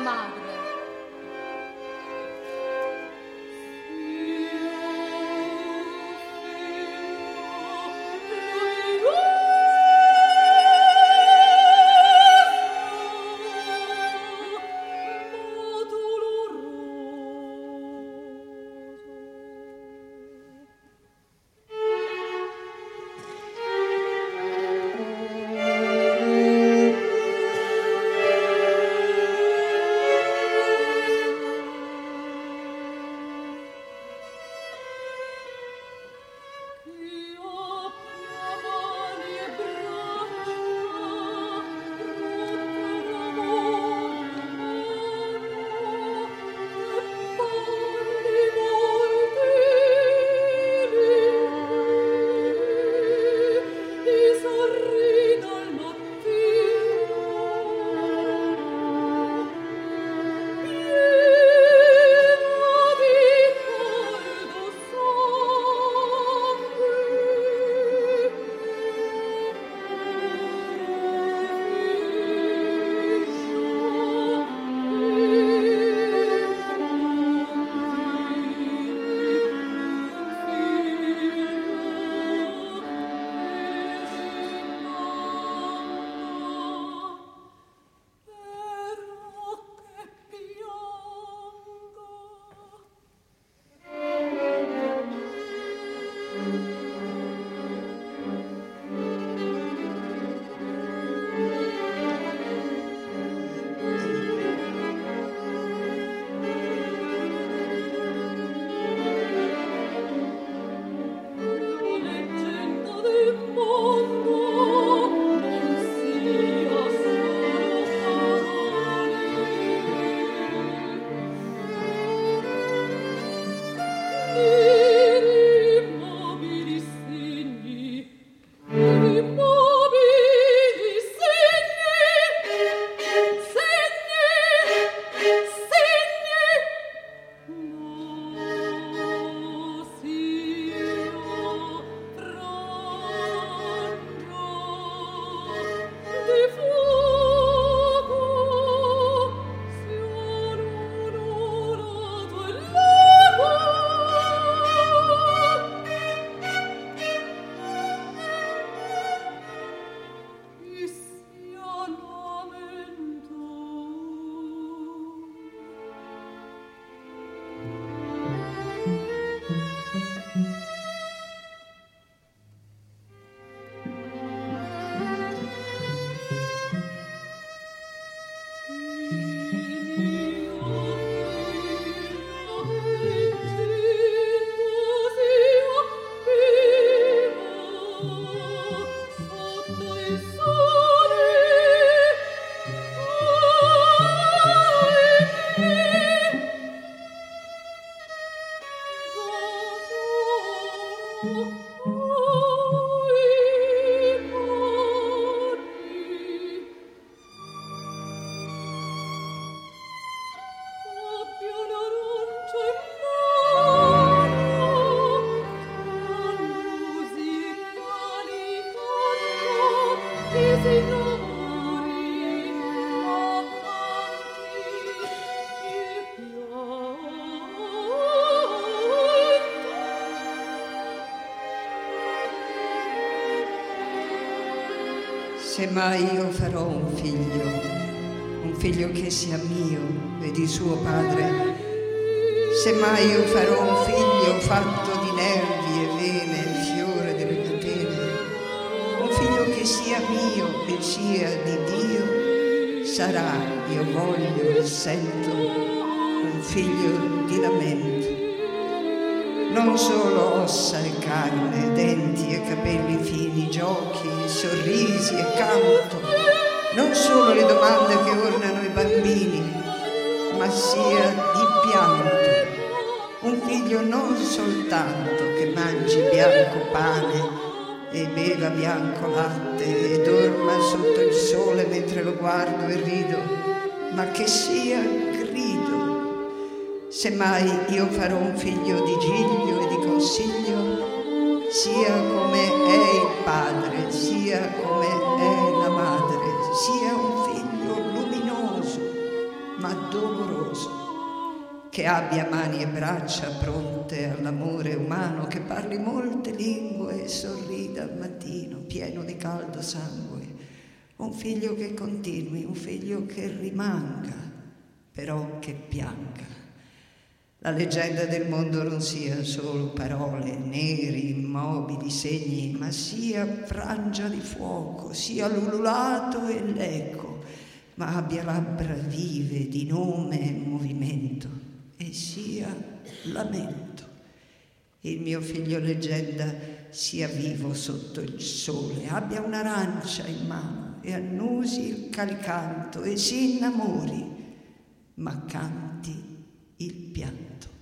madre. Se mai io farò un figlio che sia mio e di suo padre, se mai io farò un figlio fatto di nervi e vene, il fiore delle catene, un figlio che sia mio e sia di Dio, sarà, io voglio e sento, un figlio di lamento. Non solo ossa e carne, denti e capelli fini, giochi, sorrisi e canto, non solo le domande che ornano i bambini, ma sia di pianto. Un figlio non soltanto che mangi bianco pane e beva bianco latte e dorma sotto il sole mentre lo guardo e rido, ma che sia grido. Se mai io farò un figlio di giglio e di consiglio, sia come è il padre, sia come è la madre, sia un figlio luminoso, ma dolce che abbia mani e braccia pronte all'amore umano, che parli molte lingue e sorrida al mattino, pieno di caldo sangue. Un figlio che continui, un figlio che rimanga, però che pianga. La leggenda del mondo non sia solo parole, neri, immobili, segni, ma sia frangia di fuoco, sia l'ululato e l'eco, ma abbia labbra vive di nome e movimento, e sia lamento. Il mio figlio leggenda sia vivo sotto il sole, abbia un'arancia in mano e annusi il calicanto e si innamori, ma canti il pianto.